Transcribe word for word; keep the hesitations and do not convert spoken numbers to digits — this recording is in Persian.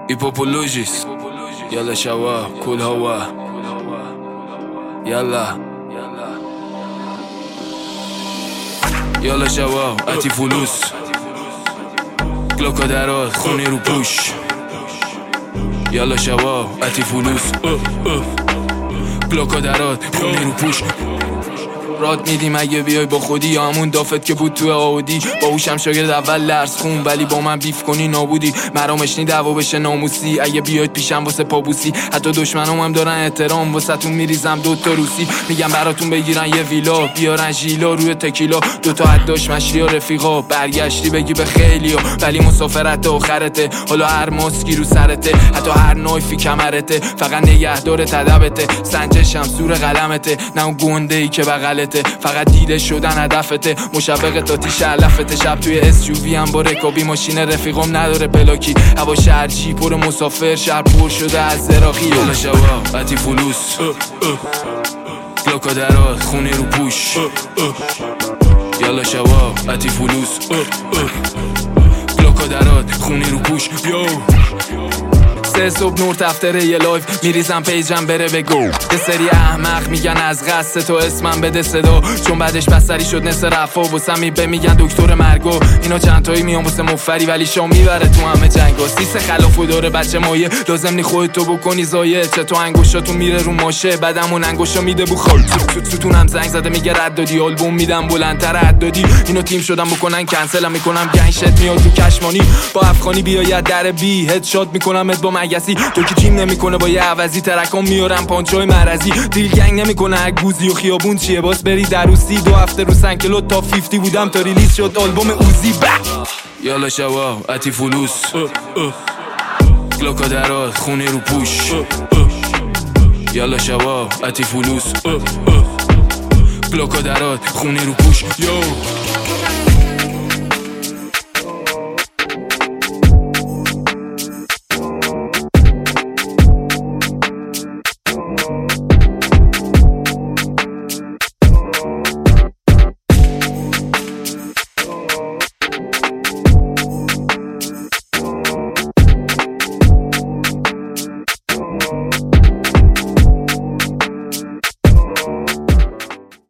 ایپوپولوژیس یالا شوا کل هوا یالا یالا شوا اتی فلوس گلوکا درات خونی رو پوش یالا شوا اتی فلوس گلوکا درات خونی رو پوش راد میدیم اگه بیای با خودی یا همون دافت که بود تو آودی با هوشم شاگرد اول درس خون ولی با من بیف کنی نابودی مرامشنی دعوا بشه ناموسی اگه بیاید پیشم واسه پابوسی حتی دشمنام هم دارن احترام واسه تون میریزم دوتا روسی میگم براتون بگیرن یه ویلا بیارن ژیلا روی تکیلا دوتا حداش مشری و رفیقا برگشتی بگی به خیلیا ولی مسافرت آخرته حالا هر ماسکی رو سرته حتی هر نایفی کمرته فقط نگهدار تدبته سنجشم زور قلمته نه اون گنده ای که بغلته فقط دیده شدن هدفته مشبق تاتیش علفته شب توی اس یو وی هم با رکابی ماشین رفیقم نداره پلاکی هوا شهر جی پر مسافر شهر پر شده از زراقی یالا شوا اتی فلوس گلوکا درات خونی رو پوش یالا شوا اتی فلوس گلوکا درات خونی رو پوش یو سه صبح نور تفتره یه لایف میریزم پیجم بره بگو یه سری احمق میگن از قصد تو اسمم بده صدا چون بعدش بسری شد نصف رفا واسم میبه میگن دکتر مرگو اینا چند تایی میان واسه مفری ولی شام میبره تو همه جنگا سیس خلافو داره بچه مایه لازم نی خودتو بکنی زایه چه تو انگوشاتون میره رو ماشه بعدمون انگوشا میده بو خال ستونم زنگ زده میگه رد دادی آلبوم میدم بلندتر رد دادی اینو تیم شدم بکنن کنسلم میکنم گنشت میاد تو کشمانی با افغانی بیاید در بی هد شات میکنمت با مگسی تو کی تیم نمیکنه با یه عوضی ترکام میارم پانچای مرزی دیل گنگ نمیکنه گوزی و خیابون چیه باس بری دروسی دو هفته رو سنکلو تا پنجاه بودم تا ریلیز شد آلبوم اوزی بک یالا شوا اتی فلوس گلوکا درات خونی رو پوش یالا شوا اتی فلوس گلوکا درات خونی رو پوش یو